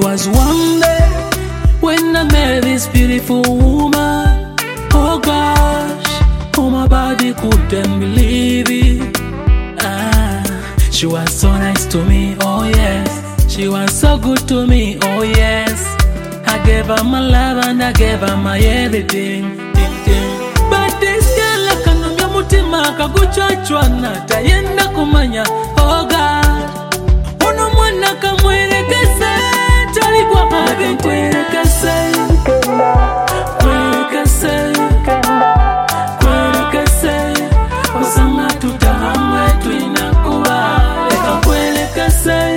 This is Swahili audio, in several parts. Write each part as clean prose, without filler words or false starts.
was one day when I met this beautiful woman. Oh gosh, oh my body couldn't believe it. She was so nice to me, oh yes. She was so good to me, oh yes. I gave her my love and I gave her my everything. But this girl akanumya mutima kaguchachwana tayenda kumanya. Oh God, uno mwana kamwerekese talikwa habi kwerekese. Osanga tutahamwe tuinakuwa leka kwelekese.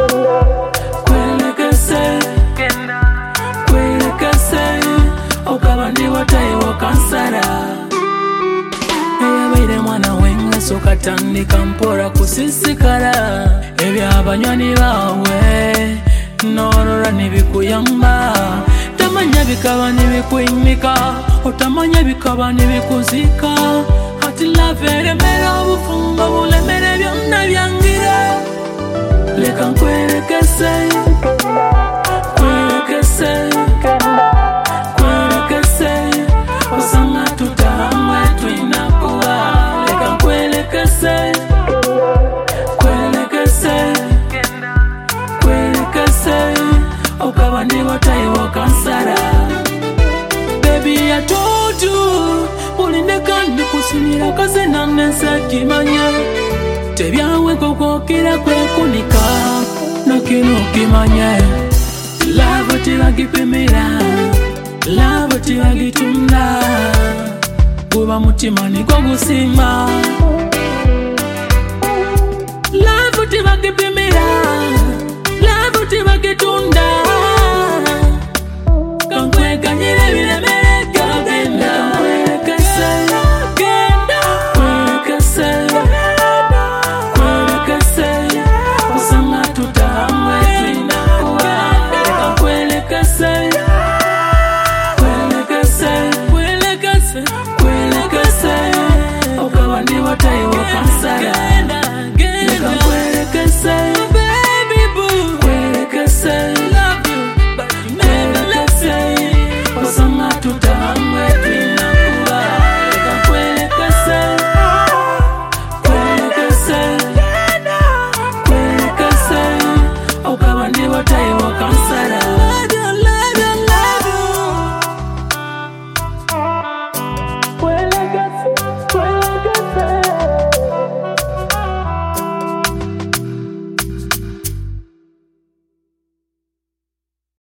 Okabandi watayiwo kansara. Eyabaire mwana wenga sokatandika mpora kusisikala. Ebyabanywanyi bawe norora nibikuyamba. Tamanya bikaba nibikwimika, otamanya bikaba nibikuzika. Ati love eremera obufumbo bulemere byonna byangira. Leka nkwerekese, kwerekese, kwerekese. Osanga tutahamwe tuinakuwa leka nkwerekese, kwerekese, kwerekese. Okabandi watayiwo kansara. Baby, I told you ulindeka ndikusinira kazina nensa kimanya. Tebyawe kokokira kwekunika nakino kimanye. Love tibagipimira, love tibagitunda. Kuba mutima niko gusima. Love tibagipimira,